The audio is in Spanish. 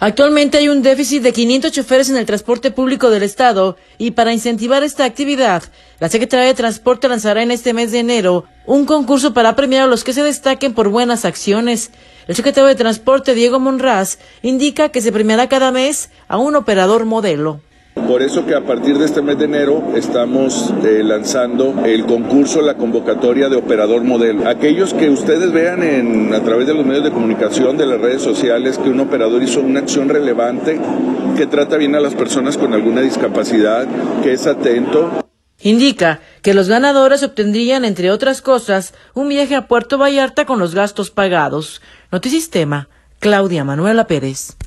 Actualmente hay un déficit de 500 choferes en el transporte público del estado y para incentivar esta actividad, la Secretaría de Transporte lanzará en este mes de enero un concurso para premiar a los que se destaquen por buenas acciones. El secretario de Transporte, Diego Monraz, indica que se premiará cada mes a un operador modelo. Por eso que a partir de este mes de enero estamos lanzando el concurso, la convocatoria de operador modelo. Aquellos que ustedes vean a través de los medios de comunicación, de las redes sociales, que un operador hizo una acción relevante, que trata bien a las personas con alguna discapacidad, que es atento. Indica que los ganadores obtendrían, entre otras cosas, un viaje a Puerto Vallarta con los gastos pagados. Notisistema, Claudia Manuela Pérez.